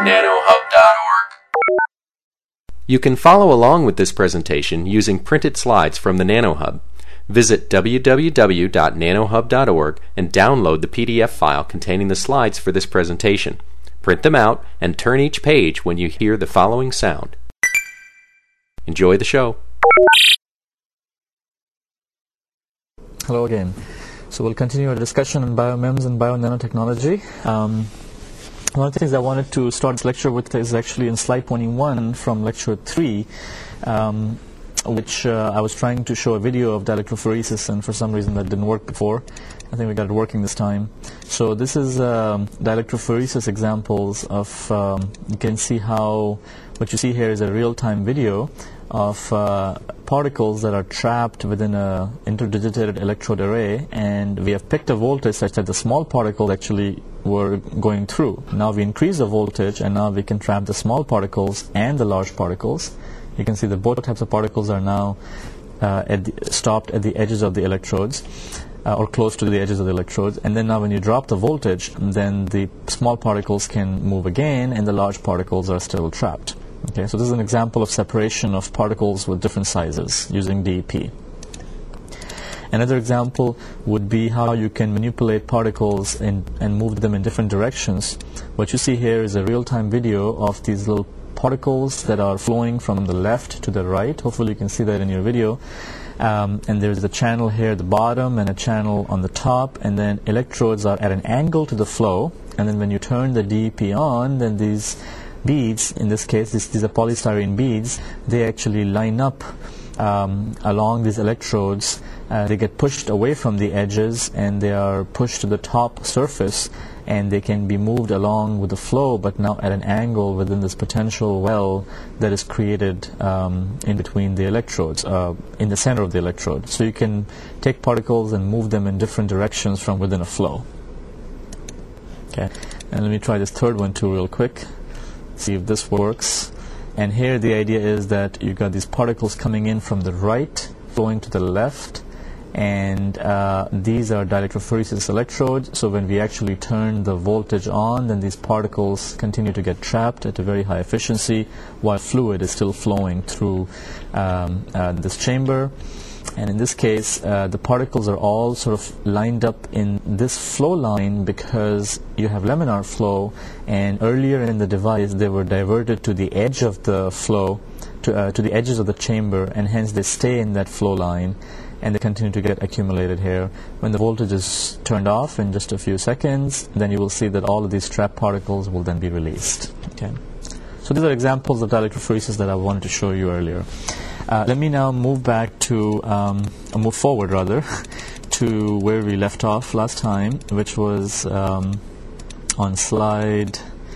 www.nanohub.org. You can follow along with this presentation using printed slides from the NanoHub. Visit www.nanohub.org and download the PDF file containing the slides for this presentation. Print them out and turn each page when you hear the following sound. Enjoy the show. Hello again. So we'll continue our discussion on biomems and bio-nanotechnology. One of the things I wanted to start this lecture with is actually in slide 21 from lecture 3, which I was trying to show a video of dielectrophoresis, and for some reason that didn't work before. I think we got it working this time. So this is dielectrophoresis examples of, you can see how, what you see here is a real-time video of particles that are trapped within a interdigitated electrode array, and we have picked a voltage such that the small particles actually were going through. Now we increase the voltage, and now we can trap the small particles and the large particles. You can see that both types of particles are now stopped at the edges of the electrodes, or close to the edges of the electrodes. And then now when you drop the voltage, then the small particles can move again, and the large particles are still trapped. Okay, so this is an example of separation of particles with different sizes using DEP. Another example would be how you can manipulate particles and move them in different directions. What you see here is a real-time video of these little particles that are flowing from the left to the right. Hopefully you can see that in your video. And there's a channel here at the bottom and a channel on the top, and then electrodes are at an angle to the flow, and then when you turn the DEP on, then these beads, in this case these are polystyrene beads, they actually line up along these electrodes. They get pushed away from the edges and they are pushed to the top surface, and they can be moved along with the flow, but now at an angle within this potential well that is created in between the electrodes, in the center of the electrode. So you can take particles and move them in different directions from within a flow. Okay, and let me try this third one too real quick, see if this works. And here the idea is that you've got these particles coming in from the right, flowing to the left, and these are dielectrophoresis electrodes. So when we actually turn the voltage on, then these particles continue to get trapped at a very high efficiency while fluid is still flowing through this chamber. And in this case, the particles are all sort of lined up in this flow line because you have laminar flow, and earlier in the device they were diverted to the edge of the flow, to the edges of the chamber, and hence they stay in that flow line and they continue to get accumulated here. When the voltage is turned off in just a few seconds, then you will see that all of these trapped particles will then be released. Okay. So these are examples of dielectrophoresis that I wanted to show you earlier. Let me now move back to, move forward rather, to where we left off last time, which was on slide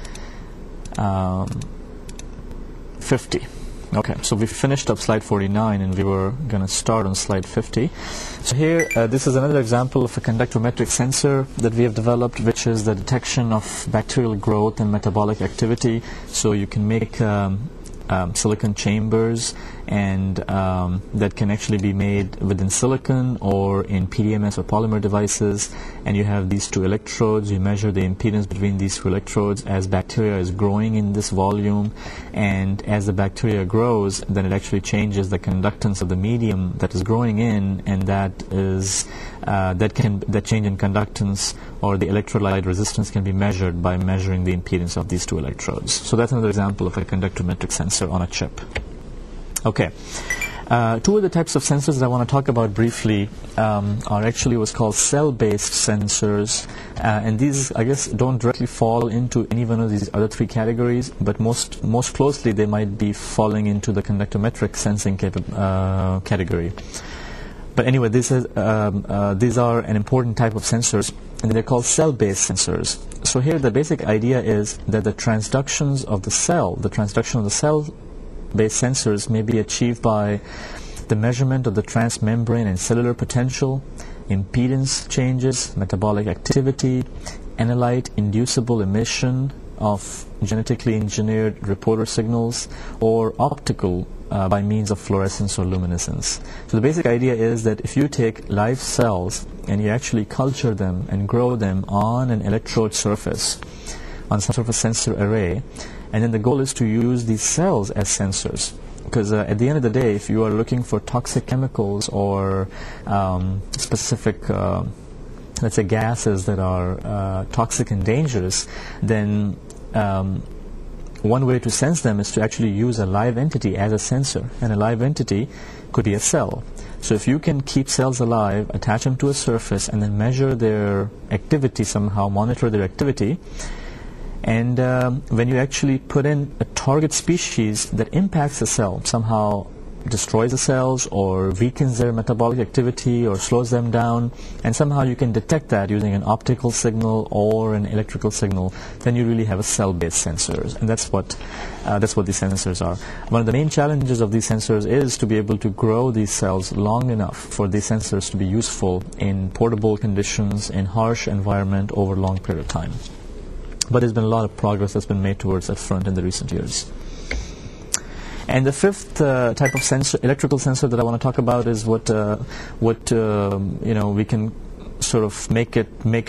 50. Okay, so we finished up slide 49 and we were going to start on slide 50. So here, this is another example of a conductometric sensor that we have developed, which is the detection of bacterial growth and metabolic activity. So you can make silicon chambers, and that can actually be made within silicon or in PDMS or polymer devices, and you have these two electrodes. You measure the impedance between these two electrodes as bacteria is growing in this volume, and as the bacteria grows, then it actually changes the conductance of the medium that is growing in, and that is that change in conductance or the electrolyte resistance can be measured by measuring the impedance of these two electrodes. So that's another example of a conductometric sensor on a chip. Okay. Two of the types of sensors that I want to talk about briefly are actually what's called cell-based sensors, and these, I guess, don't directly fall into any one of these other three categories, but most closely they might be falling into the conductometric sensing category. But anyway, these are an important type of sensors, and they're called cell-based sensors. So here the basic idea is that the transductions of the cell-based sensors may be achieved by the measurement of the transmembrane and cellular potential, impedance changes, metabolic activity, analyte inducible emission of genetically engineered reporter signals, or optical by means of fluorescence or luminescence. So the basic idea is that if you take live cells and you actually culture them and grow them on an electrode surface, on some sort of a sensor array, and then the goal is to use these cells as sensors. Because at the end of the day, if you are looking for toxic chemicals or specific, let's say, gases that are toxic and dangerous, then one way to sense them is to actually use a live entity as a sensor, and a live entity could be a cell. So if you can keep cells alive, attach them to a surface, and then measure their activity somehow, monitor their activity, and when you actually put in a target species that impacts the cell, somehow destroys the cells or weakens their metabolic activity or slows them down, and somehow you can detect that using an optical signal or an electrical signal, then you really have a cell-based sensors, and that's what these sensors are. One of the main challenges of these sensors is to be able to grow these cells long enough for these sensors to be useful in portable conditions, in harsh environment over a long period of time. But there's been a lot of progress that's been made towards that front in the recent years. And the fifth type of sensor, electrical sensor, that I want to talk about is what we can sort of make a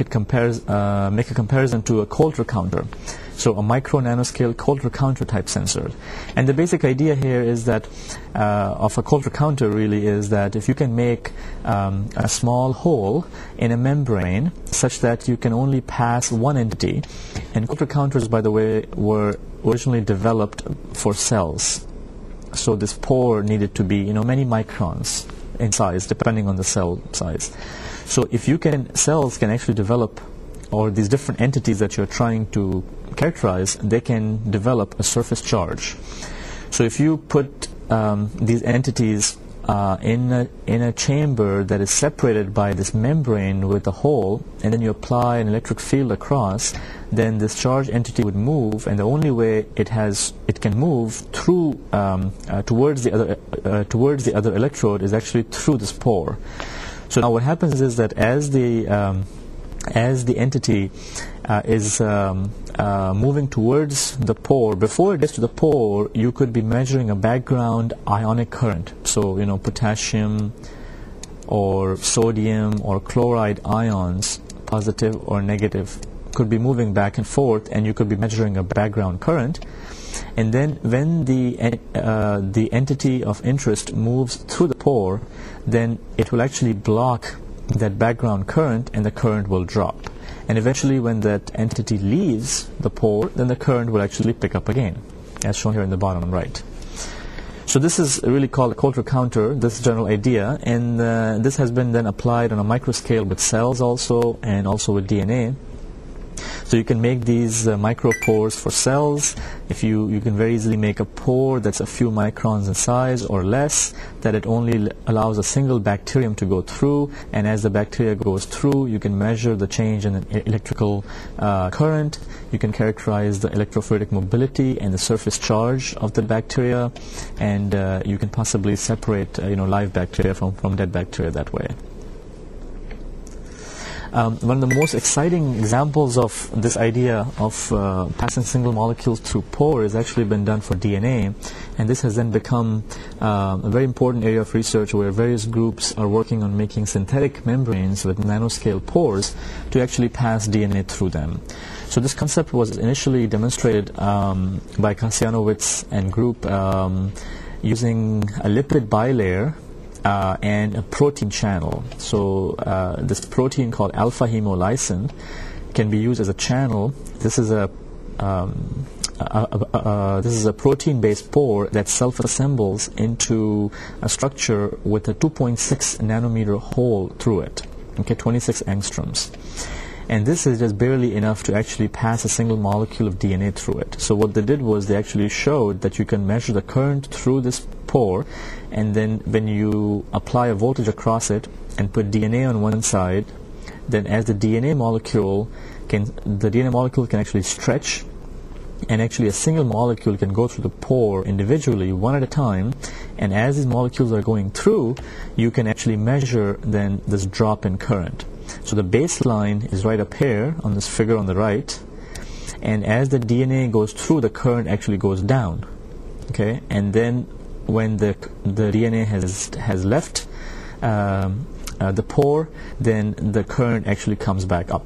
comparison to a Coulter counter. So a micro nanoscale Coulter counter type sensor. And the basic idea here is that of a Coulter counter really is that if you can make a small hole in a membrane such that you can only pass one entity, and Coulter counters, by the way, were originally developed for cells. So this pore needed to be, many microns in size, depending on the cell size. So if cells can actually develop, or these different entities that you're trying to characterize, they can develop a surface charge. So if you put these entities in a chamber that is separated by this membrane with a hole, and then you apply an electric field across, then this charged entity would move, and the only way it can move through towards the other electrode is actually through this pore. So now what happens is that as the entity is moving towards the pore, before it gets to the pore, you could be measuring a background ionic current. So, potassium or sodium or chloride ions, positive or negative, could be moving back and forth, and you could be measuring a background current. And then when the entity of interest moves through the pore, then it will actually block that background current, and the current will drop. And eventually, when that entity leaves the pore, then the current will actually pick up again, as shown here in the bottom right. So this is really called a Coulter counter, this general idea, and this has been then applied on a microscale with cells also, and also with DNA. So you can make these micropores for cells. If you can very easily make a pore that's a few microns in size or less, that it only allows a single bacterium to go through, and as the bacteria goes through, you can measure the change in the electrical current. You can characterize the electrophoretic mobility and the surface charge of the bacteria, and you can possibly separate live bacteria from dead bacteria that way. One of the most exciting examples of this idea of passing single molecules through pore has actually been done for DNA, and this has then become a very important area of research where various groups are working on making synthetic membranes with nanoscale pores to actually pass DNA through them. So this concept was initially demonstrated by Kasyanowicz and group using a lipid bilayer and a protein channel. So this protein called alpha hemolysin can be used as a channel. This is a protein-based pore that self-assembles into a structure with a 2.6 nanometer hole through it. Okay, 26 angstroms. And this is just barely enough to actually pass a single molecule of DNA through it. So what they did was they actually showed that you can measure the current through this pore, and then when you apply a voltage across it and put DNA on one side, then as the DNA molecule can actually stretch, and actually a single molecule can go through the pore individually, one at a time, and as these molecules are going through, you can actually measure then this drop in current. So the baseline is right up here on this figure on the right, and as the DNA goes through, the current actually goes down. Okay, and then when the DNA has left the pore, then the current actually comes back up.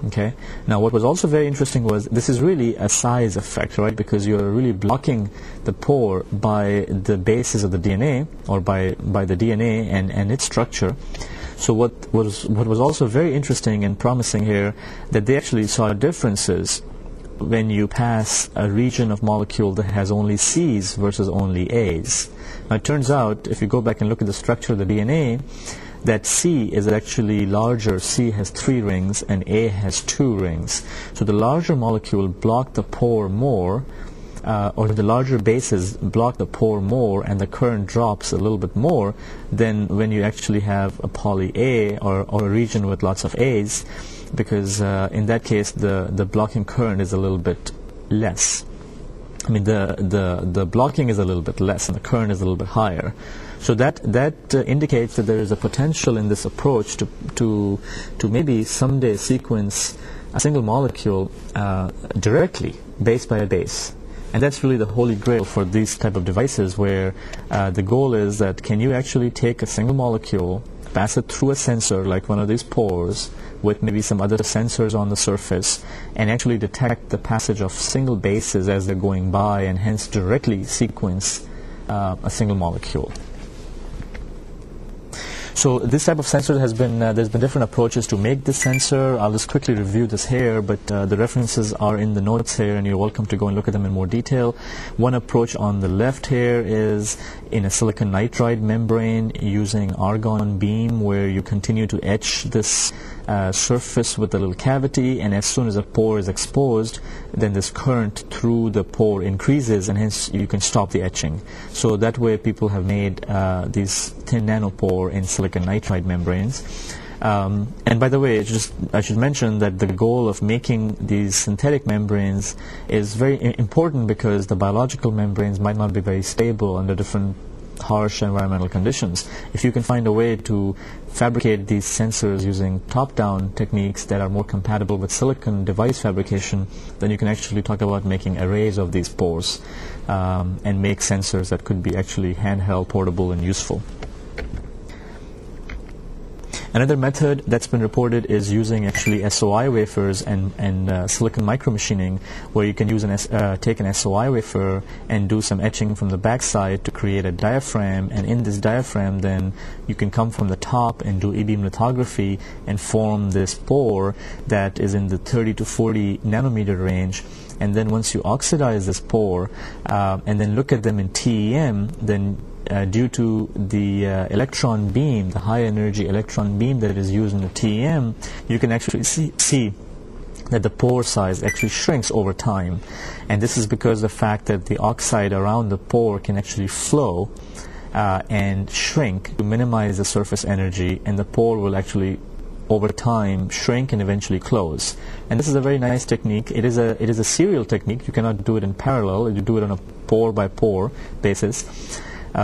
Okay. Now, what was also very interesting was this is really a size effect, right? Because you're really blocking the pore by the bases of the DNA, or by the DNA and its structure. So what was also very interesting and promising here, that they actually saw differences when you pass a region of molecule that has only C's versus only A's. Now, it turns out, if you go back and look at the structure of the DNA, that C is actually larger. C has 3 rings and A has 2 rings. So the larger molecule block the pore more, or the larger bases block the pore more, and the current drops a little bit more than when you actually have a poly A or a region with lots of A's, because in that case the blocking current is a little bit less. I mean, the blocking is a little bit less and the current is a little bit higher. So that indicates that there is a potential in this approach to maybe someday sequence a single molecule directly, base by base. And that's really the holy grail for these type of devices, where the goal is that can you actually take a single molecule, pass it through a sensor like one of these pores with maybe some other sensors on the surface, and actually detect the passage of single bases as they're going by, and hence directly sequence a single molecule. So this type of sensor has been, there's been different approaches to make this sensor. I'll just quickly review this here, but the references are in the notes here, and you're welcome to go and look at them in more detail. One approach on the left here is in a silicon nitride membrane using argon beam, where you continue to etch this surface with a little cavity, and as soon as a pore is exposed, then this current through the pore increases, and hence you can stop the etching. So that way people have made these thin nanopore in silicon nitride membranes. And by the way, I should mention that the goal of making these synthetic membranes is very important, because the biological membranes might not be very stable under different harsh environmental conditions. If you can find a way to fabricate these sensors using top-down techniques that are more compatible with silicon device fabrication, then you can actually talk about making arrays of these pores and make sensors that could be actually handheld, portable, and useful. Another method that's been reported is using actually SOI wafers and silicon micromachining, where you can use take an SOI wafer and do some etching from the backside to create a diaphragm, and in this diaphragm then you can come from the top and do e-beam lithography and form this pore that is in the 30 to 40 nanometer range. And then once you oxidize this pore and then look at them in TEM, then due to the electron beam, the high energy electron beam that is used in the TEM, you can actually see that the pore size actually shrinks over time. And this is because of the fact that the oxide around the pore can actually flow and shrink to minimize the surface energy, and the pore will actually over time shrink and eventually close. And this is a very nice technique. It is a serial technique. You cannot do it in parallel. You do it on a pore by pore basis.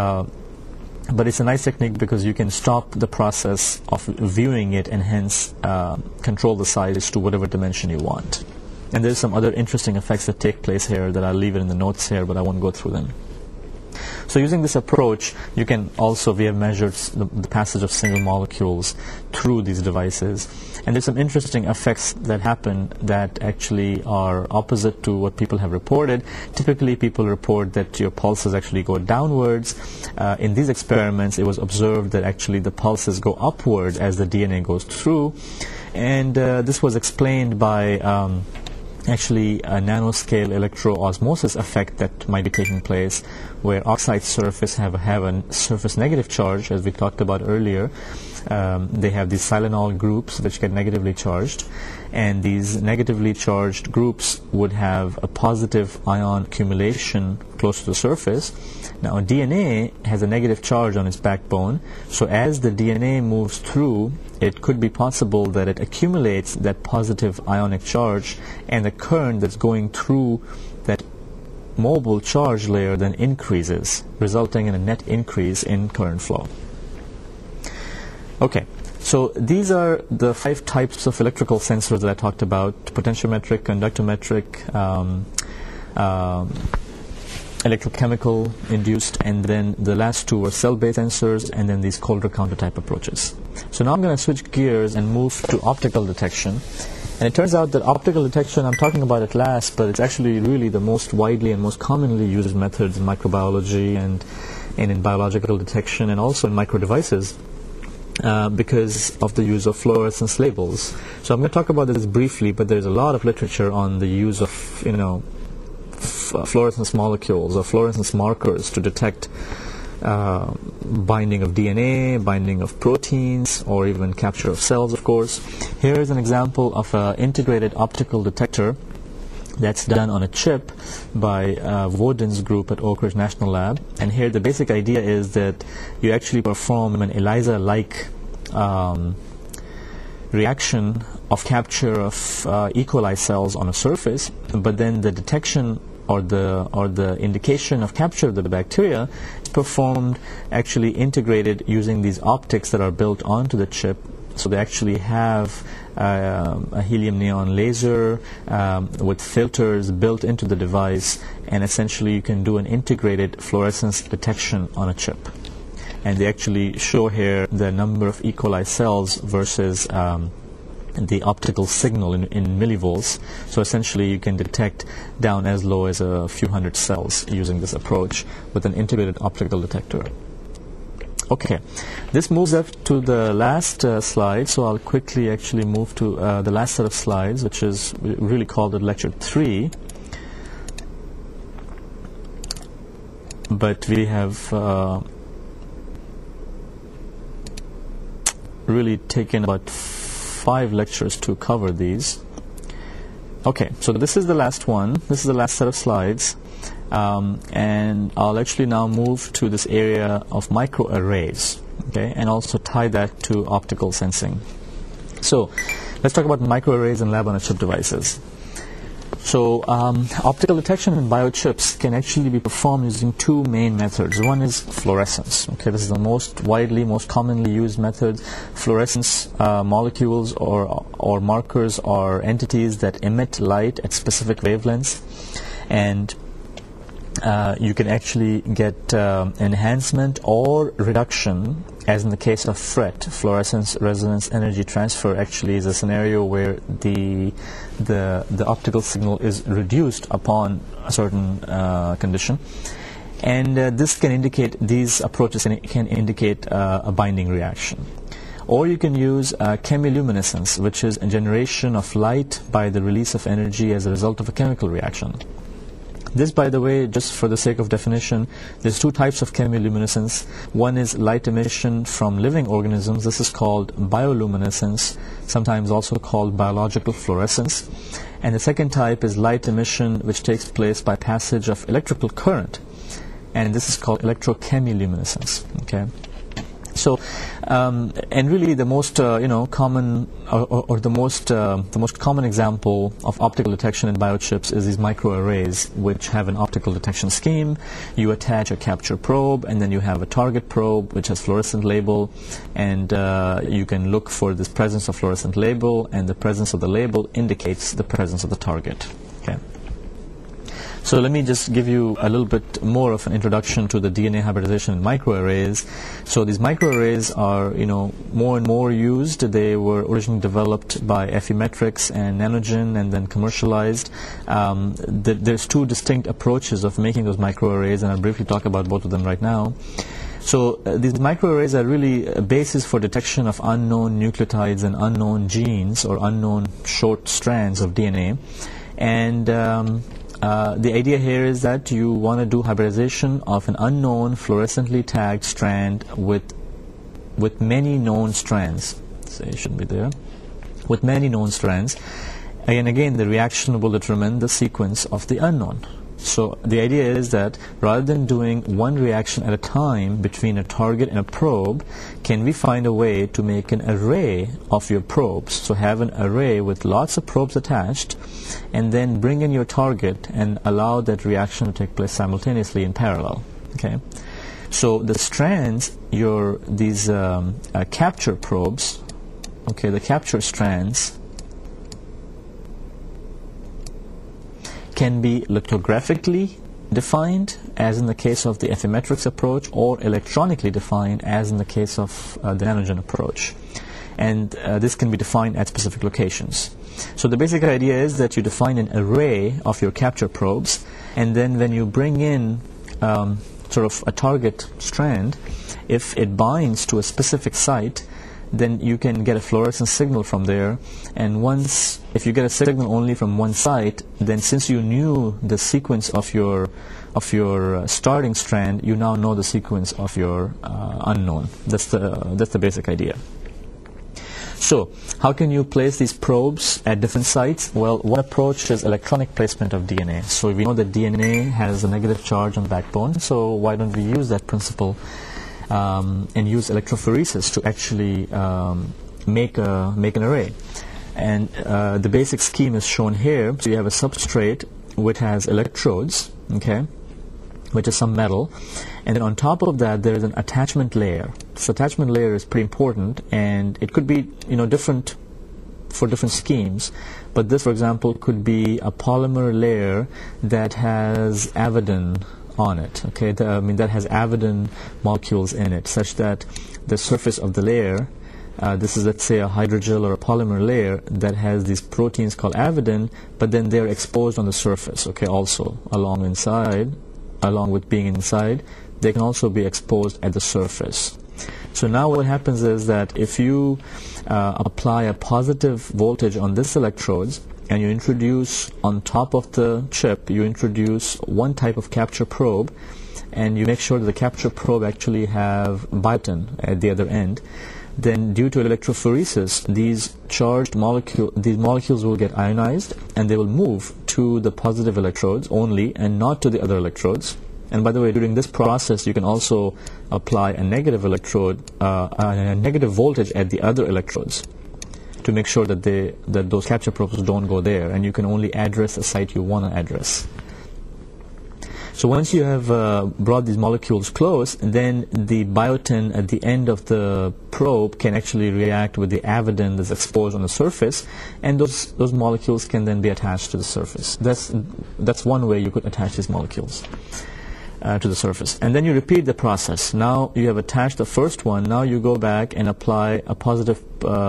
But it's a nice technique because you can stop the process of viewing it and hence control the size to whatever dimension you want. And there's some other interesting effects that take place here that I'll leave it in the notes here, but I won't go through them. So using this approach, you can also, we have measured the passage of single molecules through these devices. And there's some interesting effects that happen that actually are opposite to what people have reported. Typically, people report that your pulses actually go downwards. In these experiments, it was observed that actually the pulses go upward as the DNA goes through. And this was explained by actually a nanoscale electroosmosis effect that might be taking place, where oxide surface have a surface negative charge, as we talked about earlier. They have these silanol groups which get negatively charged, and these negatively charged groups would have a positive ion accumulation close to the surface. Now, DNA has a negative charge on its backbone, so as the DNA moves through, it could be possible that it accumulates that positive ionic charge, and the current that's going through that mobile charge layer then increases, resulting in a net increase in current flow. Okay, so these are the 5 types of electrical sensors that I talked about: potentiometric, conductometric, electrochemical induced, and then the last 2 were cell-based sensors, and then these Coulter counter type approaches. So now I'm going to switch gears and move to optical detection. And it turns out that optical detection, I'm talking about it last, but it's actually really the most widely and most commonly used methods in microbiology and in biological detection and also in microdevices because of the use of fluorescence labels. So I'm going to talk about this briefly, but there's a lot of literature on the use of, fluorescence molecules or fluorescence markers to detect binding of DNA, binding of proteins, or even capture of cells, of course. Here is an example of an integrated optical detector that's done on a chip by Woden's group at Oak Ridge National Lab. And here the basic idea is that you actually perform an ELISA-like reaction of capture of E. coli cells on a surface, but then the detection or the indication of capture of the bacteria is performed actually integrated using these optics that are built onto the chip. So they actually have a helium neon laser with filters built into the device, and essentially you can do an integrated fluorescence detection on a chip. And they actually show here the number of E. coli cells versus the optical signal in millivolts. So essentially you can detect down as low as a few hundred cells using this approach with an integrated optical detector. Okay, this moves up to the last slide, so I'll quickly actually move to the last set of slides, which is really called Lecture 3. But we have really taken about 5 lectures to cover these. Okay, so this is the last one. This is the last set of slides. And I'll actually now move to this area of microarrays, okay, and also tie that to optical sensing. So let's talk about microarrays and lab-on-a-chip devices. So optical detection in biochips can actually be performed using 2 main methods. One is fluorescence. Okay, this is the most widely, most commonly used method. Fluorescence molecules or markers are entities that emit light at specific wavelengths, and you can actually get enhancement or reduction, as in the case of FRET, fluorescence resonance energy transfer. Actually is a scenario where the optical signal is reduced upon a certain condition, and this can indicate, these approaches can indicate a binding reaction. Or you can use chemiluminescence, which is a generation of light by the release of energy as a result of a chemical reaction. This, by the way, just for the sake of definition, there's 2 types of chemiluminescence. One is light emission from living organisms. This is called bioluminescence, sometimes also called biological fluorescence. And the second type is light emission which takes place by passage of electrical current, and this is called electrochemiluminescence. Okay. So, and really the most common or the most common example of optical detection in biochips is these microarrays, which have an optical detection scheme. You attach a capture probe, and then you have a target probe which has fluorescent label, and you can look for this presence of fluorescent label, and the presence of the label indicates the presence of the target. Okay. So let me just give you a little bit more of an introduction to the DNA hybridization in microarrays. So these microarrays are, more and more used. They were originally developed by Affymetrix and Nanogen and then commercialized. There's 2 distinct approaches of making those microarrays, and I'll briefly talk about both of them right now. So these microarrays are really a basis for detection of unknown nucleotides and unknown genes or unknown short strands of DNA. And the idea here is that you want to do hybridization of an unknown fluorescently tagged strand with many known strands. So it shouldn't be there. With many known strands. And again, the reaction will determine the sequence of the unknown. So the idea is that rather than doing one reaction at a time between a target and a probe, can we find a way to make an array of your probes? So have an array with lots of probes attached, and then bring in your target and allow that reaction to take place simultaneously in parallel. Okay. So the strands, these capture probes, okay, the capture strands can be lithographically defined, as in the case of the Affymetrix approach, or electronically defined, as in the case of the Nanogen approach. and this can be defined at specific locations. So the basic idea is that you define an array of your capture probes, and then when you bring in sort of a target strand, if it binds to a specific site, then you can get a fluorescence signal from there. And once, if you get a signal only from one site, then since you knew the sequence of your starting strand, you now know the sequence of your unknown. That's the basic idea. So how can you place these probes at different sites? Well, one approach is electronic placement of DNA. So we know that DNA has a negative charge on the backbone, so why don't we use that principle and use electrophoresis to actually make an array. And the basic scheme is shown here. So you have a substrate which has electrodes, okay, which is some metal, and then on top of that there is an attachment layer. This attachment layer is pretty important, and it could be different for different schemes, but this, for example, could be a polymer layer that has avidin on it, okay, that has avidin molecules in it, such that the surface of the layer, this is, let's say, a hydrogel or a polymer layer that has these proteins called avidin, but then they're exposed on the surface, okay, also along with being inside, they can also be exposed at the surface. So now what happens is that if you apply a positive voltage on this electrodes, and you introduce on top of the chip, you introduce one type of capture probe, and you make sure that the capture probe actually have biotin at the other end, then due to electrophoresis, these molecules will get ionized, and they will move to the positive electrodes only and not to the other electrodes. And by the way, during this process, you can also apply a negative electrode, a negative voltage at the other electrodes, to make sure that those capture probes don't go there, and you can only address the site you want to address. So once you have brought these molecules close, then the biotin at the end of the probe can actually react with the avidin that's exposed on the surface, and those molecules can then be attached to the surface. That's one way you could attach these molecules to the surface. And then you repeat the process. Now you have attached the first one. Now you go back and apply a positive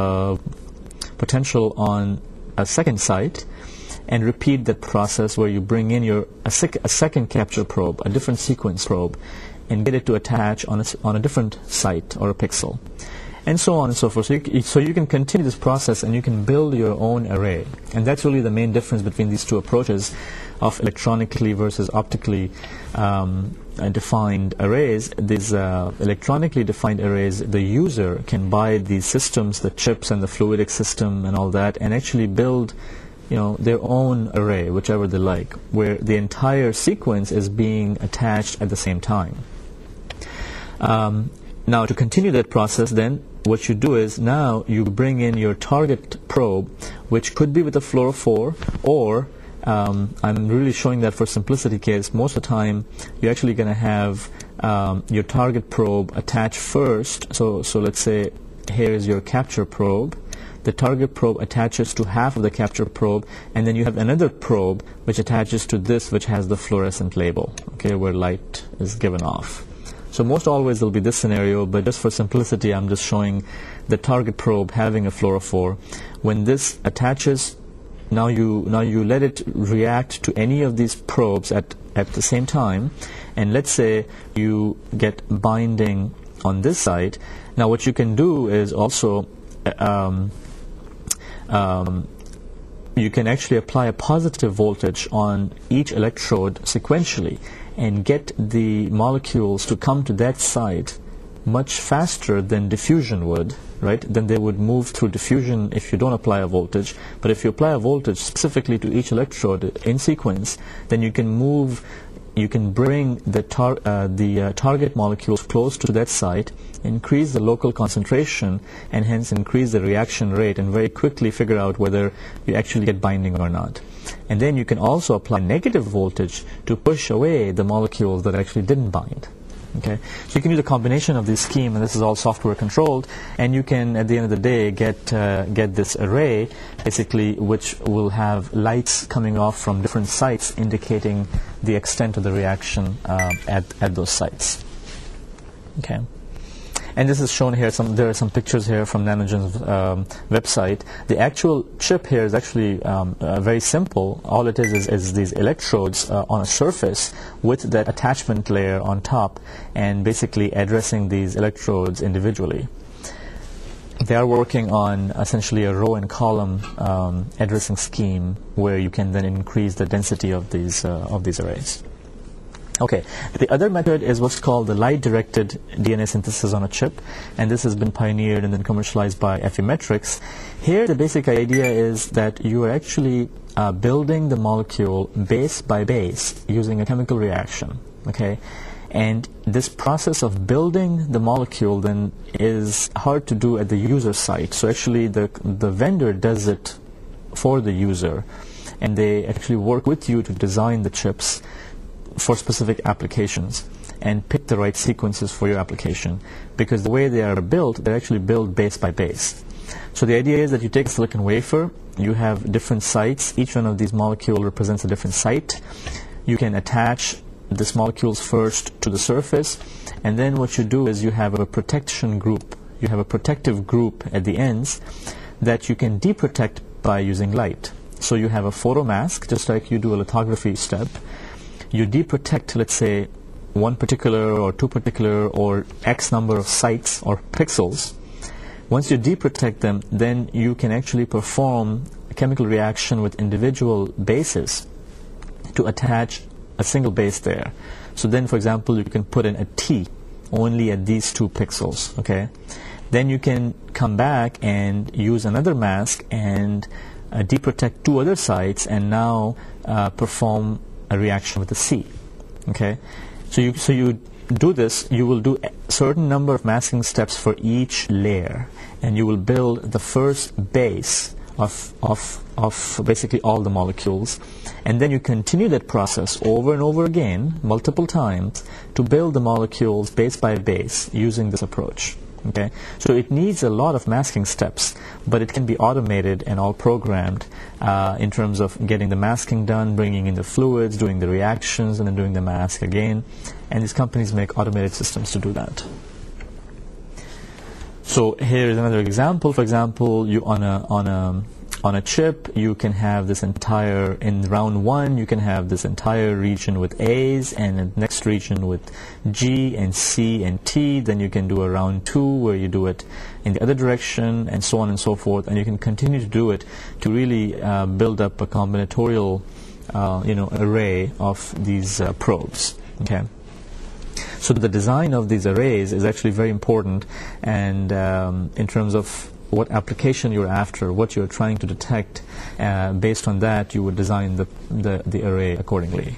potential on a second site, and repeat that process where you bring in a second capture probe, a different sequence probe, and get it to attach on a different site or a pixel, and so on and so forth. So you can continue this process, and you can build your own array. And that's really the main difference between these two approaches of electronically versus optically defined arrays. These electronically defined arrays, the user can buy these systems, the chips and the fluidic system and all that, and actually build their own array, whichever they like, where the entire sequence is being attached at the same time. Now, to continue that process, then what you do is now you bring in your target probe, which could be with a fluorophore, or I'm really showing that for simplicity case. Most of the time, you're actually going to have your target probe attached first. So let's say here is your capture probe. The target probe attaches to half of the capture probe, and then you have another probe which attaches to this, which has the fluorescent label, okay, where light is given off. So most always there'll be this scenario, but just for simplicity, I'm just showing the target probe having a fluorophore. When this attaches, now you let it react to any of these probes at the same time, and let's say you get binding on this side. Now what you can do is also you can actually apply a positive voltage on each electrode sequentially and get the molecules to come to that site much faster than diffusion would, right? Then they would move through diffusion if you don't apply a voltage. But if you apply a voltage specifically to each electrode in sequence, then you can bring the target molecules close to that site, increase the local concentration, and hence increase the reaction rate, and very quickly figure out whether you actually get binding or not. And then you can also apply negative voltage to push away the molecules that actually didn't bind. Okay, so you can use a combination of this scheme, and this is all software controlled, and you can, at the end of the day, get this array, basically, which will have lights coming off from different sites, indicating the extent of the reaction at those sites. Okay, And this is shown here. There are some pictures here from Nanogen's website. The actual chip here is actually very simple. All it is these electrodes on a surface with that attachment layer on top, and basically addressing these electrodes individually. They are working on essentially a row and column addressing scheme where you can then increase the density of these arrays. Okay, the other method is what's called the light-directed DNA synthesis on a chip, and this has been pioneered and then commercialized by Affymetrix. Here, the basic idea is that you are actually building the molecule base by base using a chemical reaction. Okay, and this process of building the molecule then is hard to do at the user site. So actually, the vendor does it for the user, and they actually work with you to design the chips for specific applications and pick the right sequences for your application, because the way they are built, they're actually built base by base. So the idea is that you take a silicon wafer, you have different sites, each one of these molecules represents a different site. You can attach these molecules first to the surface, and then what you do is you have a protection group, you have a protective group at the ends that you can deprotect by using light. So you have a photomask, just like you do a lithography step. You deprotect, let's say, one particular or two particular or X number of sites or pixels. Once you deprotect them, then you can actually perform a chemical reaction with individual bases to attach a single base there. So then, for example, you can put in a T only at these 2 pixels. Okay, then you can come back and use another mask and deprotect 2 other sites, and now perform a reaction with the C. Okay, so you do this. You will do a certain number of masking steps for each layer, and you will build the first base of basically all the molecules, and then you continue that process over and over again, multiple times, to build the molecules base by base using this approach. Okay, so it needs a lot of masking steps, but it can be automated and all programmed in terms of getting the masking done, bringing in the fluids, doing the reactions, and then doing the mask again. And these companies make automated systems to do that. So here is another example. For example, you on a chip, you can have this entire, in round 1, you can have this entire region with A's, and the next region with G and C and T. Then you can do a round 2 where you do it in the other direction, and so on and so forth. And you can continue to do it to really build up a combinatorial array of these probes. Okay. So the design of these arrays is actually very important, and in terms of what application you're after, what you're trying to detect, based on that you would design the array accordingly.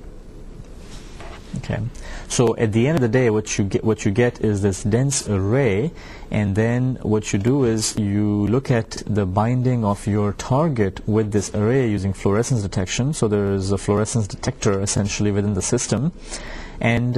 Okay, so at the end of the day, what you get is this dense array, and then what you do is you look at the binding of your target with this array using fluorescence detection. So there is a fluorescence detector essentially within the system, and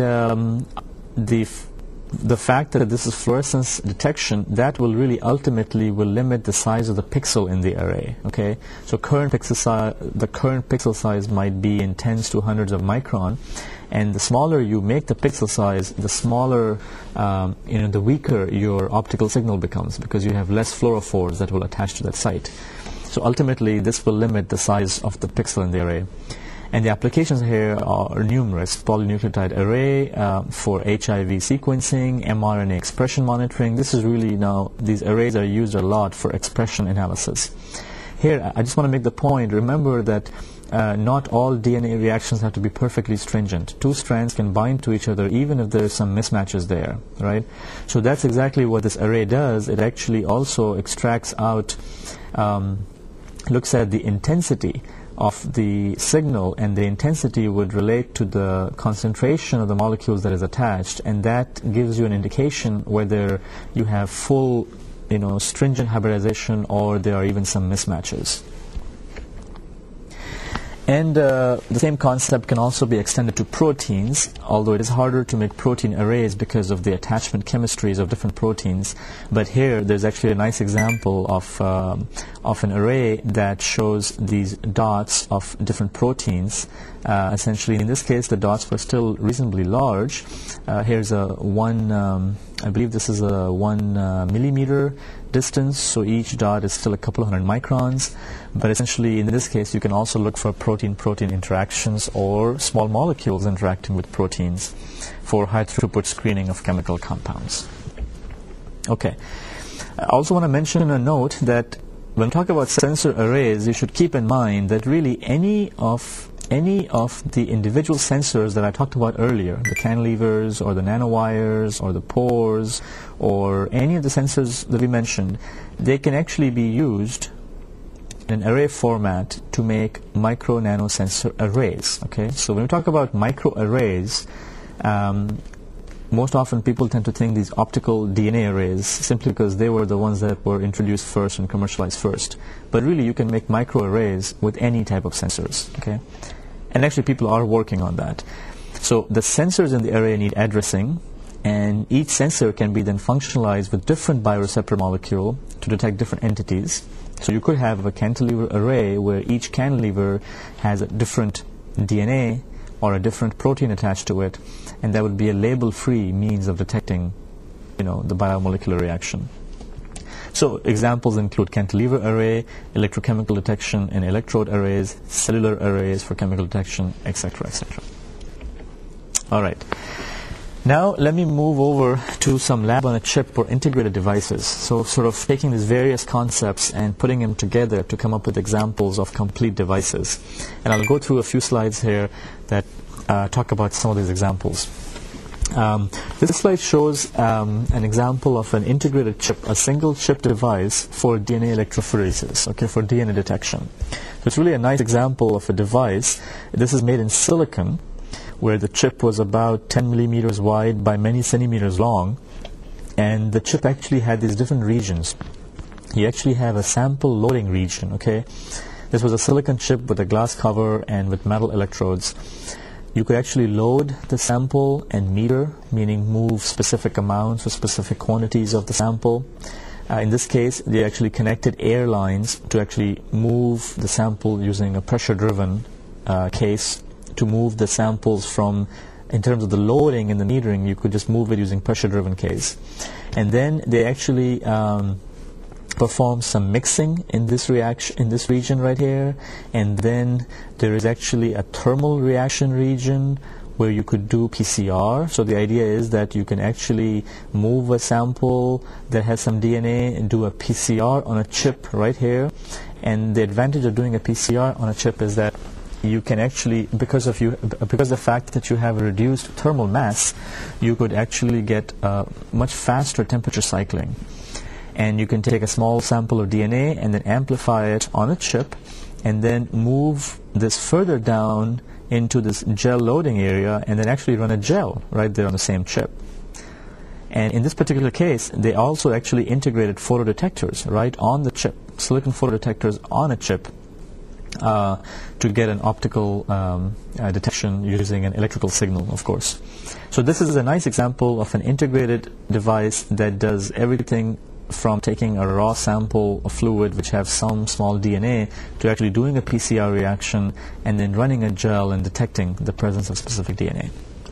the fact that this is fluorescence detection, that will really ultimately will limit the size of the pixel in the array. Okay, so the current pixel size might be in tens to hundreds of micron, and the smaller you make the pixel size, the smaller, the weaker your optical signal becomes, because you have less fluorophores that will attach to that site. So ultimately, this will limit the size of the pixel in the array. And the applications here are numerous. Polynucleotide array for HIV sequencing, mRNA expression monitoring. This is really now, these arrays are used a lot for expression analysis. Here, I just want to make the point, remember that not all DNA reactions have to be perfectly stringent. 2 strands can bind to each other even if there are some mismatches there, right? So that's exactly what this array does. It actually also extracts out, looks at the intensity of the signal, and the intensity would relate to the concentration of the molecules that is attached, and that gives you an indication whether you have full, stringent hybridization, or there are even some mismatches. And the same concept can also be extended to proteins, although it is harder to make protein arrays because of the attachment chemistries of different proteins. But here, there's actually a nice example of an array that shows these dots of different proteins Essentially, in this case, the dots were still reasonably large. Here's a I believe this is a 1 millimeter distance, so each dot is still a couple of hundred microns. But essentially, in this case, you can also look for protein-protein interactions or small molecules interacting with proteins for high-throughput screening of chemical compounds. Okay. I also want to mention a note that when we talk about sensor arrays, you should keep in mind that really any of the individual sensors that I talked about earlier, the cantilevers or the nanowires or the pores or any of the sensors that we mentioned, they can actually be used in an array format to make micro-nano sensor arrays. Okay, so when we talk about micro arrays, most often people tend to think these optical DNA arrays simply because they were the ones that were introduced first and commercialized first. But really, you can make microarrays with any type of sensors. Okay, and actually people are working on that. So the sensors in the array need addressing, and each sensor can be then functionalized with different bioreceptor molecule to detect different entities. So you could have a cantilever array where each cantilever has a different DNA or a different protein attached to it, and that would be a label-free means of detecting, the biomolecular reaction. So examples include cantilever array, electrochemical detection in electrode arrays, cellular arrays for chemical detection, etc., etc. All right. Now let me move over to some lab-on-a-chip or integrated devices. So sort of taking these various concepts and putting them together to come up with examples of complete devices. And I'll go through a few slides here that talk about some of these examples. This slide shows an example of an integrated chip, a single chip device for DNA electrophoresis, okay, for DNA detection. So it's really a nice example of a device. This is made in silicon, where the chip was about 10 millimeters wide by many centimeters long, and the chip actually had these different regions. You actually have a sample loading region, okay? This was a silicon chip with a glass cover and with metal electrodes. You could actually load the sample and meter, meaning move specific amounts or specific quantities of the sample. In this case, they actually connected air lines to actually move the sample using a pressure-driven case to move the samples from, in terms of the loading and the metering, you could just move it using pressure-driven case. And then they actually perform some mixing in this reaction, in this region right here, and then there is actually a thermal reaction region where you could do PCR. So the idea is that you can actually move a sample that has some DNA and do a PCR on a chip right here. And the advantage of doing a PCR on a chip is that you can actually, because of the fact that you have a reduced thermal mass, you could actually get much faster temperature cycling. And you can take a small sample of DNA and then amplify it on a chip and then move this further down into this gel loading area and then actually run a gel right there on the same chip. And in this particular case, they also actually integrated photodetectors right on the chip, silicon photodetectors on a chip, to get an optical detection using an electrical signal, of course. So this is a nice example of an integrated device that does everything from taking a raw sample of fluid which has some small DNA to actually doing a PCR reaction and then running a gel and detecting the presence of specific DNA.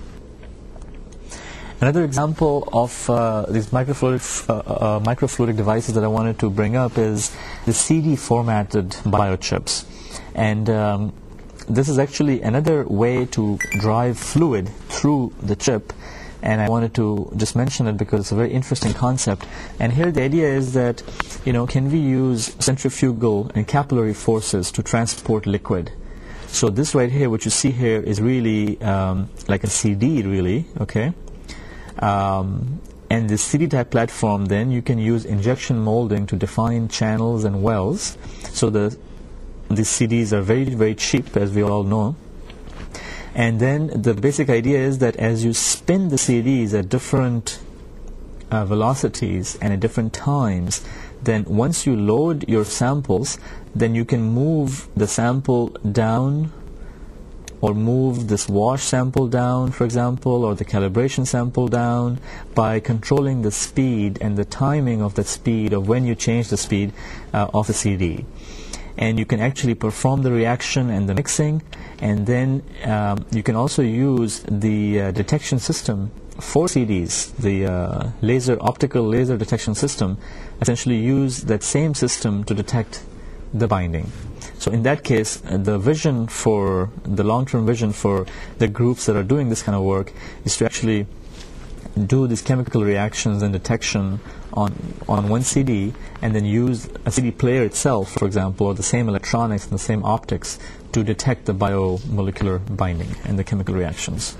Another example of these microfluidic devices that I wanted to bring up is the CD formatted biochips. And this is actually another way to drive fluid through the chip. And I wanted to just mention it because it's a very interesting concept. And here the idea is that, can we use centrifugal and capillary forces to transport liquid? So this right here, what you see here, is really like a CD, really, okay? And the CD-type platform, then you can use injection molding to define channels and wells. So these CDs are very, very cheap, as we all know. And then the basic idea is that as you spin the CDs at different velocities and at different times, then once you load your samples, then you can move the sample down or move this wash sample down, for example, or the calibration sample down by controlling the speed and the timing of that speed of when you change the speed of the CD. and you can actually perform the reaction and the mixing, and then you can also use the detection system for CDs, the optical laser detection system, essentially use that same system to detect the binding. So in that case, the long-term vision for the groups that are doing this kind of work is to actually do these chemical reactions and detection on one CD, and then use a CD player itself, for example, or the same electronics and the same optics to detect the biomolecular binding and the chemical reactions.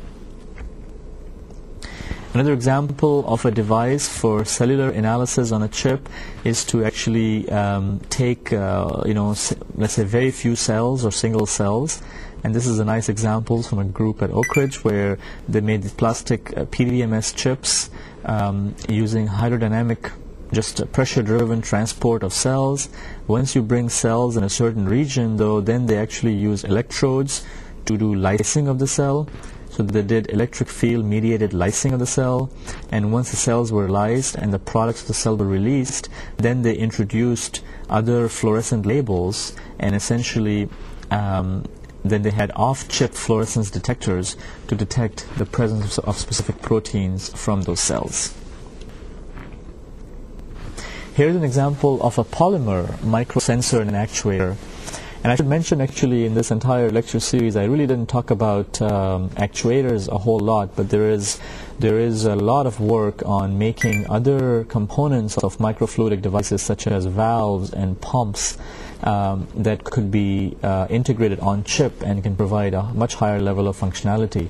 Another example of a device for cellular analysis on a chip is to actually take, let's say very few cells or single cells. And this is a nice example from a group at Oak Ridge where they made these plastic PDMS chips using hydrodynamic, just pressure-driven transport of cells. Once you bring cells in a certain region, though, then they actually use electrodes to do lysing of the cell. So they did electric field mediated lysing of the cell, and once the cells were lysed and the products of the cell were released, then they introduced other fluorescent labels, and essentially then they had off-chip fluorescence detectors to detect the presence of specific proteins from those cells. Here's an example of a polymer microsensor and an actuator. And I should mention, actually, in this entire lecture series, I really didn't talk about actuators a whole lot, but there is a lot of work on making other components of microfluidic devices, such as valves and pumps, that could be integrated on chip and can provide a much higher level of functionality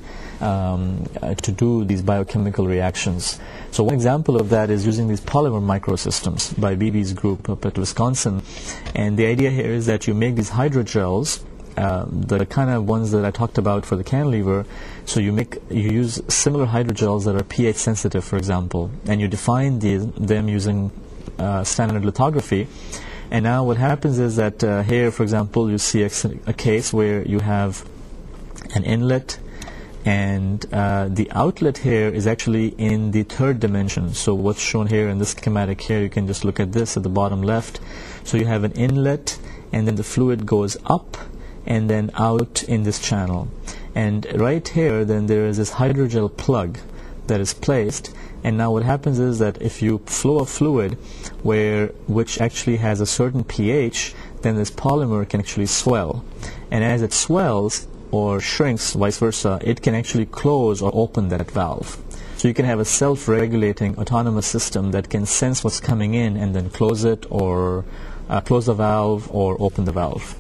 to do these biochemical reactions. So one example of that is using these polymer microsystems by BB's group up at Wisconsin. And the idea here is that you make these hydrogels, the kind of ones that I talked about for the cantilever. So you use similar hydrogels that are pH sensitive, for example, and you define them using standard lithography. And now what happens is that here, for example, you see a case where you have an inlet, and the outlet here is actually in the third dimension. So what's shown here in this schematic here, you can just look at this at the bottom left. So you have an inlet, and then the fluid goes up and then out in this channel. And right here, then there is this hydrogel plug that is placed. And now what happens is that if you flow a fluid which actually has a certain pH, then this polymer can actually swell. And as it swells or shrinks, vice versa, it can actually close or open that valve. So you can have a self-regulating autonomous system that can sense what's coming in and then close it, or close the valve or open the valve.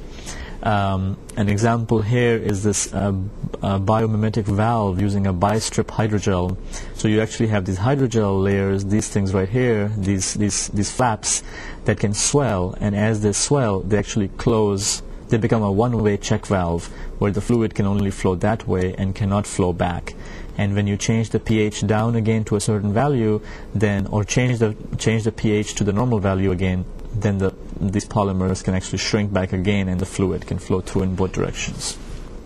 An example here is this biomimetic valve using a bistrip hydrogel. So you actually have these hydrogel layers, these things right here, these flaps that can swell, and as they swell, they actually close. They become a one-way check valve where the fluid can only flow that way and cannot flow back. And when you change the pH down again to a certain value, then, or change the pH to the normal value again, then these polymers can actually shrink back again, and the fluid can flow through in both directions.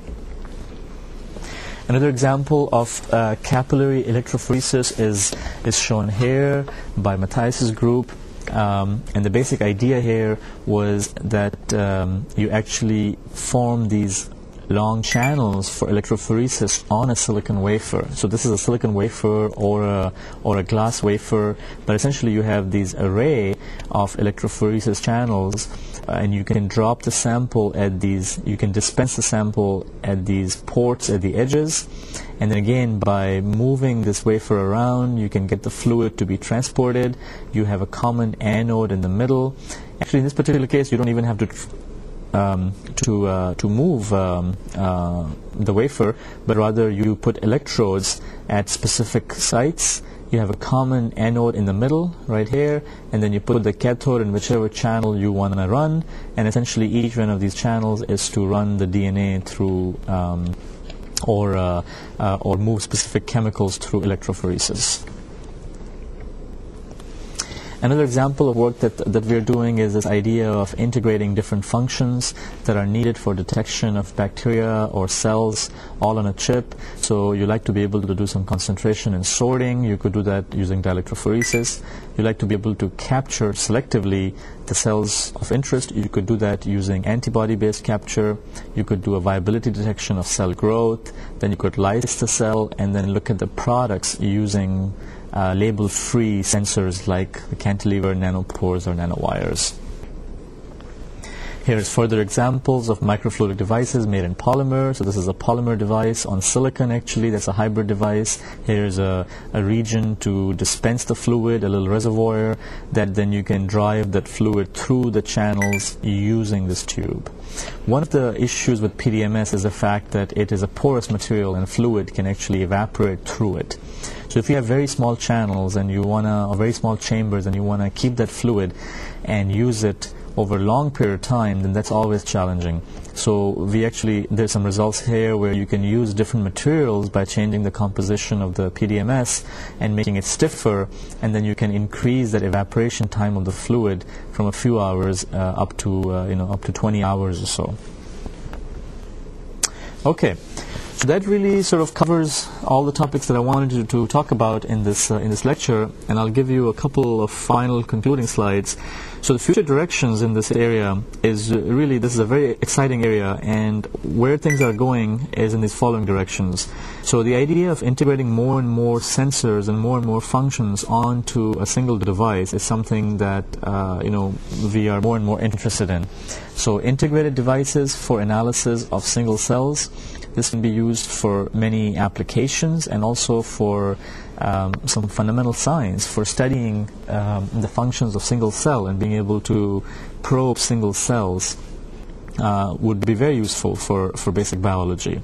Another example of capillary electrophoresis is shown here by Matthias's group. And the basic idea here was that you actually form these long channels for electrophoresis on a silicon wafer. So this is a silicon wafer or a glass wafer, but essentially you have these array of electrophoresis channels, and you can drop the sample at these, you can dispense the sample at these ports at the edges, and then again by moving this wafer around you can get the fluid to be transported. You have a common anode in the middle. Actually in this particular case you don't even have to move the wafer, but rather you put electrodes at specific sites. You have a common anode in the middle right here, and then you put the cathode in whichever channel you want to run, and essentially each one of these channels is to run the DNA through or move specific chemicals through electrophoresis. Another example of work that we're doing is this idea of integrating different functions that are needed for detection of bacteria or cells all on a chip. So you like to be able to do some concentration and sorting. You could do that using dielectrophoresis. You like to be able to capture selectively the cells of interest. You could do that using antibody-based capture. You could do a viability detection of cell growth. Then you could lyse the cell and then look at the products using label-free sensors like the cantilever, nanopores, or nanowires. Here's further examples of microfluidic devices made in polymer. So this is a polymer device on silicon, actually. That's a hybrid device. Here's a region to dispense the fluid, a little reservoir, that then you can drive that fluid through the channels using this tube. One of the issues with PDMS is the fact that it is a porous material and fluid can actually evaporate through it. So if you have very small channels and you or very small chambers and you want to keep that fluid and use it over a long period of time, then that's always challenging. So there's some results here where you can use different materials by changing the composition of the PDMS and making it stiffer, and then you can increase that evaporation time of the fluid from a few hours up to 20 hours or so. Okay. So that really sort of covers all the topics that I wanted to talk about in this lecture, and I'll give you a couple of final concluding slides. So the future directions in this area is really, this is a very exciting area, and where things are going is in these following directions. So the idea of integrating more and more sensors and more functions onto a single device is something that we are more and more interested in. So integrated devices for analysis of single cells. This can be used for many applications and also for some fundamental science for studying the functions of single cell, and being able to probe single cells would be very useful for basic biology.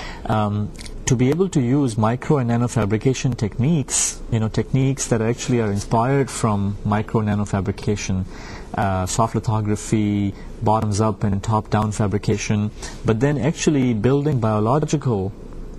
To be able to use micro and nanofabrication techniques, techniques that actually are inspired from micro and nanofabrication, soft lithography, bottoms up and top down fabrication, but then actually building biological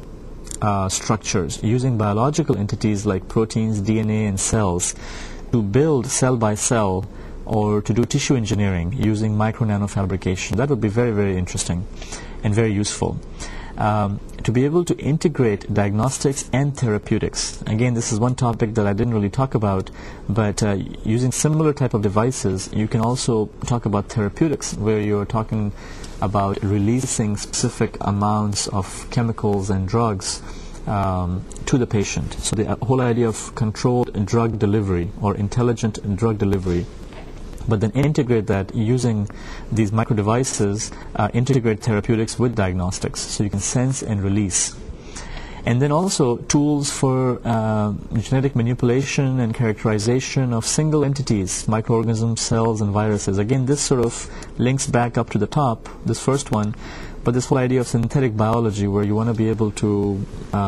structures using biological entities like proteins, DNA, and cells to build cell by cell, or to do tissue engineering using micro nanofabrication. That would be very, very interesting and very useful. To be able to integrate diagnostics and therapeutics. Again, this is one topic that I didn't really talk about, but using similar type of devices, you can also talk about therapeutics, where you're talking about releasing specific amounts of chemicals and drugs to the patient. So the whole idea of controlled drug delivery or intelligent drug delivery, but then integrate that using these micro devices, integrate therapeutics with diagnostics, so you can sense and release. And then also tools for genetic manipulation and characterization of single entities, microorganisms, cells, and viruses. Again, this sort of links back up to the top, this first one, but this whole idea of synthetic biology, where you want to be able to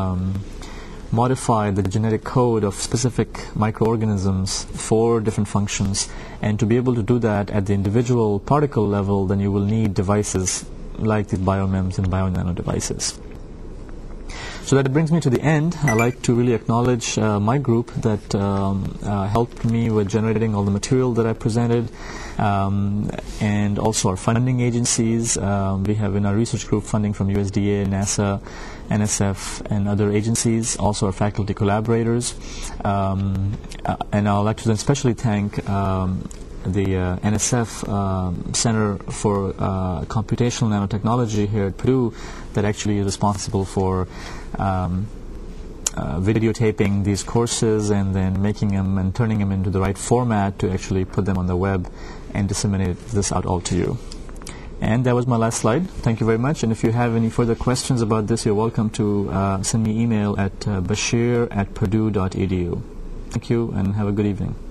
modify the genetic code of specific microorganisms for different functions, and to be able to do that at the individual particle level, then you will need devices like these BioMEMS and BioNano devices. So that brings me to the end. I'd like to really acknowledge my group that helped me with generating all the material that I presented, and also our funding agencies. We have in our research group funding from USDA, NASA, NSF, and other agencies, also our faculty collaborators. And I'd like to then especially thank the NSF Center for Computational Nanotechnology here at Purdue, that actually is responsible for videotaping these courses and then making them and turning them into the right format to actually put them on the web and disseminate this out all to you. And that was my last slide. Thank you very much. And if you have any further questions about this, you're welcome to send me email at bashir@purdue.edu. Thank you, and have a good evening.